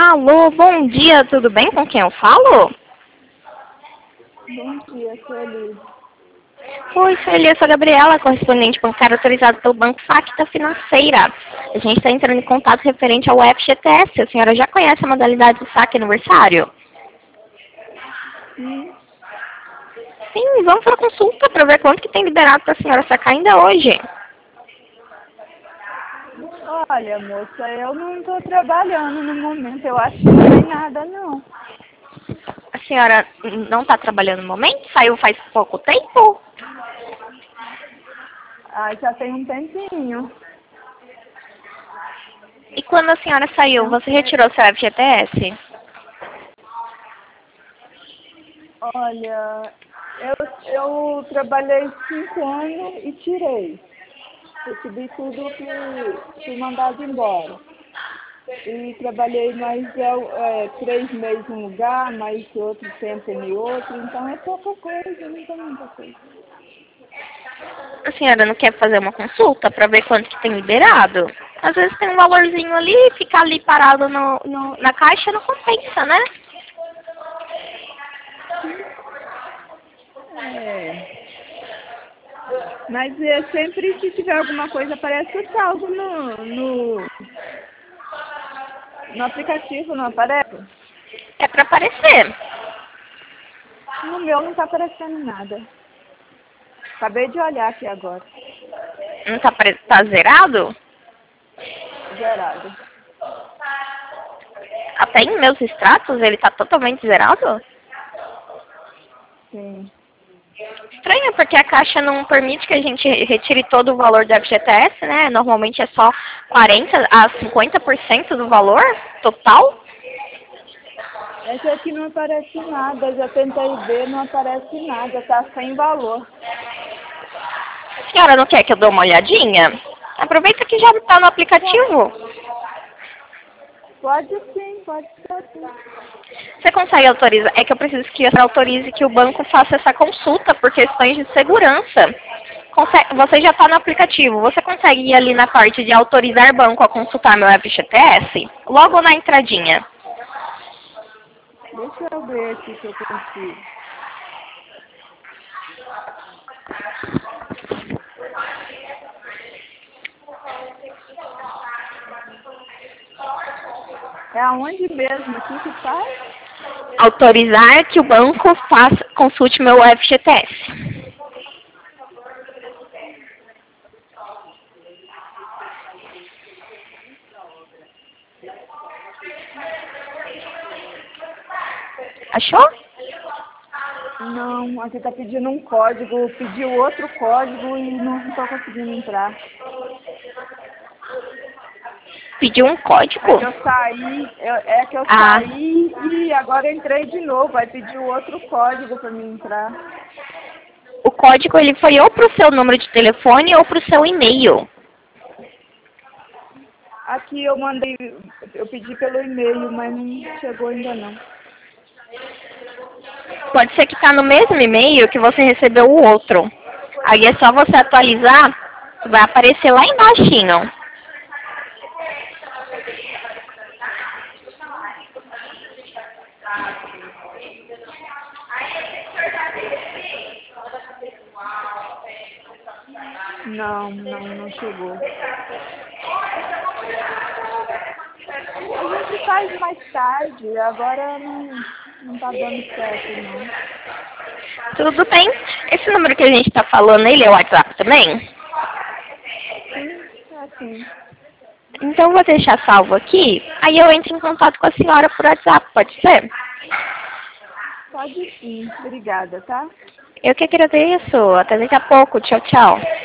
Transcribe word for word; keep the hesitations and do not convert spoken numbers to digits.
Alô, bom dia, tudo bem? Com quem eu falo? Bom dia, Sueli. Oi, Sueli, eu sou a Gabriela, correspondente bancária autorizada pelo Banco Facta Financeira. A gente está entrando em contato referente ao F G T S. A senhora já conhece a modalidade de saque aniversário? Sim. Sim, vamos para a consulta para ver quanto que tem liberado para a senhora sacar ainda hoje. Olha, moça, eu não estou trabalhando no momento. Eu acho que não tem nada, não. A senhora não está trabalhando no momento? Saiu faz pouco tempo? Ah, já tem um tempinho. E quando a senhora saiu, Não você sei. retirou seu F G T S? Olha, eu, eu trabalhei cinco anos e tirei. Recebi tudo que fui mandado embora. E trabalhei mais é, três meses em um lugar, mais outro tempo em outro. Então é pouca coisa, não tem muita coisa. A senhora não quer fazer uma consulta para ver quanto que tem liberado? Às vezes tem um valorzinho ali, ficar ali parado no, no, na caixa não compensa, né? É. Mas é sempre se tiver alguma coisa, aparece o saldo no, no, no aplicativo, não aparece? É para aparecer. No meu não está aparecendo nada. Acabei de olhar aqui agora. Não tá, apare- tá zerado? Zerado. Até em meus extratos ele tá totalmente zerado? Sim. Estranho, porque a Caixa não permite que a gente retire todo o valor do F G T S, né? Normalmente é só quarenta a cinquenta por cento do valor total. Esse aqui não aparece nada. Já tentei ver, não aparece nada. Está sem valor. A senhora não quer que eu dê uma olhadinha? Aproveita que já está no aplicativo. Pode sim, pode ser sim. Você consegue autorizar? É que eu preciso que você autorize que o banco faça essa consulta por questões de segurança. Consegue, você já está no aplicativo. Você consegue ir ali na parte de autorizar banco a consultar meu F G T S? Logo na entradinha. Deixa eu ver aqui se eu consigo. É aonde mesmo aqui que faz? Autorizar que o banco faça, consulte meu F G T S. Achou? Não, aqui está pedindo um código. Pediu outro código e não estou conseguindo entrar. Pediu um código? É que eu saí, eu, é que eu Ah, saí e agora eu entrei de novo. Vai pedir outro código para mim entrar. o código ele foi ou para o seu número de telefone ou para o seu e-mail. Aqui eu mandei, eu pedi pelo e-mail, mas não chegou ainda não. Pode ser que está no mesmo e-mail que você recebeu o outro. Aí é só você atualizar, vai aparecer lá embaixinho. Não, não, não chegou. A gente faz mais tarde, agora não, não tá dando certo não. Tudo bem? Esse número que a gente está falando, ele é o WhatsApp também? Sim, é assim. Então eu vou deixar salvo aqui, aí eu entro em contato com a senhora por WhatsApp, pode ser? Pode sim, obrigada, tá? Eu que agradeço. Até daqui a pouco. Tchau, tchau.